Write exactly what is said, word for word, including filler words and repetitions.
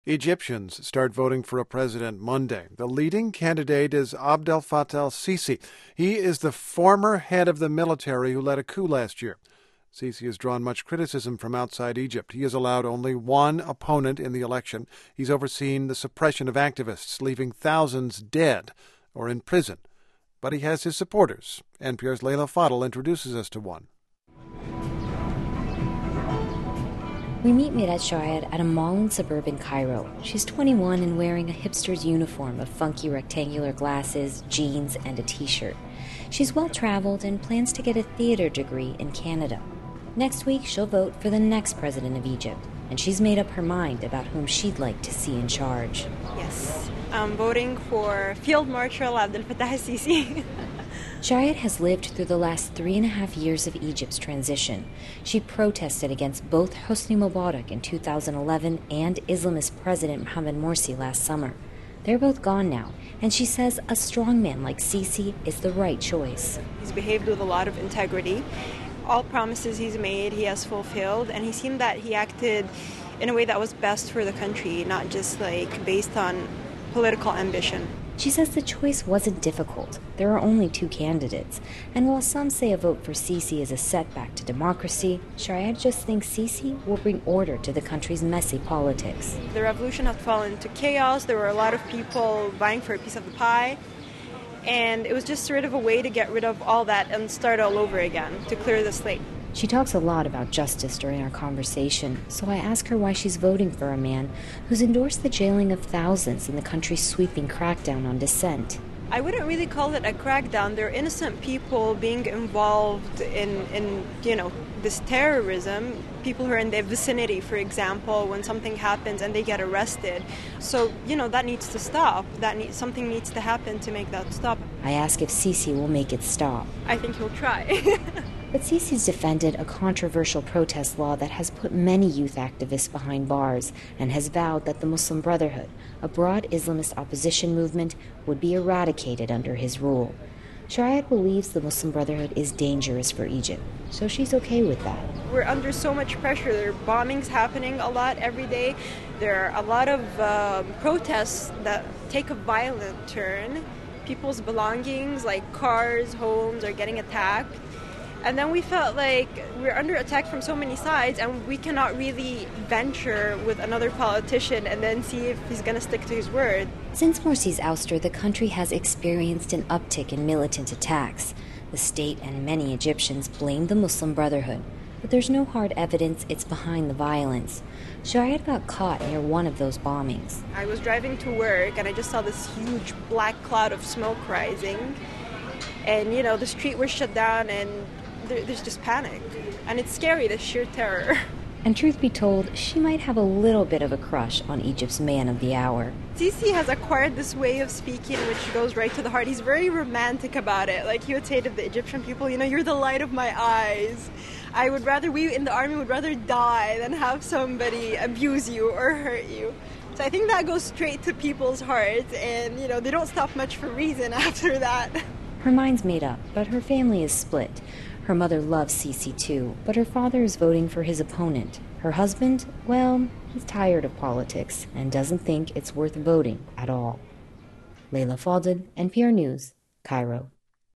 Egyptians start voting for a president Monday. The leading candidate is Abdel Fattah el-Sisi. He is the former head of the military who led a coup last year. Sisi has drawn much criticism from outside Egypt. He has allowed only one opponent in the election. He's overseen the suppression of activists, leaving thousands dead or in prison. But he has his supporters. N P R's Leila Fadel introduces us to one. We meet Miraaj Shayed at a mall in suburban Cairo. She's twenty-one and wearing a hipster's uniform of funky rectangular glasses, jeans, and a t-shirt. She's well-traveled and plans to get a theater degree in Canada. Next week, she'll vote for the next president of Egypt, and she's made up her mind about whom she'd like to see in charge. Yes, I'm voting for Field Marshal Abdel Fattah el-Sisi. Shayed has lived through the last three and a half years of Egypt's transition. She protested against both Hosni Mubarak in two thousand eleven and Islamist President Mohamed Morsi last summer. They're both gone now, and she says a strong man like Sisi is the right choice. He's behaved with a lot of integrity. All promises he's made, he has fulfilled, and he seemed that he acted in a way that was best for the country, not just like based on political ambition. She says the choice wasn't difficult. There are only two candidates. And while some say a vote for Sisi is a setback to democracy, Shayed just thinks Sisi will bring order to the country's messy politics. The revolution had fallen into chaos. There were a lot of people vying for a piece of the pie. And it was just sort of a way to get rid of all that and start all over again, to clear the slate. She talks a lot about justice during our conversation, so I ask her why she's voting for a man who's endorsed the jailing of thousands in the country's sweeping crackdown on dissent. I wouldn't really call it a crackdown. There are innocent people being involved in, in, you know, this terrorism. People who are in their vicinity, for example, when something happens and they get arrested. So, you know, that needs to stop. That need, something needs to happen to make that stop. I ask if Sisi will make it stop. I think he'll try. But Sisi's defended a controversial protest law that has put many youth activists behind bars and has vowed that the Muslim Brotherhood, a broad Islamist opposition movement, would be eradicated under his rule. Shayed believes the Muslim Brotherhood is dangerous for Egypt, so she's okay with that. We're under so much pressure. There are bombings happening a lot every day. There are a lot of uh, protests that take a violent turn. People's belongings, like cars, homes, are getting attacked. And then we felt like we're under attack from so many sides, and we cannot really venture with another politician and then see if he's going to stick to his word. Since Morsi's ouster, the country has experienced an uptick in militant attacks. The state and many Egyptians blame the Muslim Brotherhood, but there's no hard evidence it's behind the violence. Shayed got caught near one of those bombings. I was driving to work, and I just saw this huge black cloud of smoke rising. And, you know, the street was shut down, and there's just panic. And it's scary, the sheer terror. And truth be told, she might have a little bit of a crush on Egypt's man of the hour. Sisi has acquired this way of speaking which goes right to the heart. He's very romantic about it. Like he would say to the Egyptian people, you know, you're the light of my eyes. I would rather, we in the army would rather die than have somebody abuse you or hurt you. So I think that goes straight to people's hearts, and, you know, they don't stop much for reason after that. Her mind's made up, but her family is split. Her mother loves Sisi too, but her father is voting for his opponent. Her husband, well, he's tired of politics and doesn't think it's worth voting at all. Leila Fadel, N P R News, Cairo.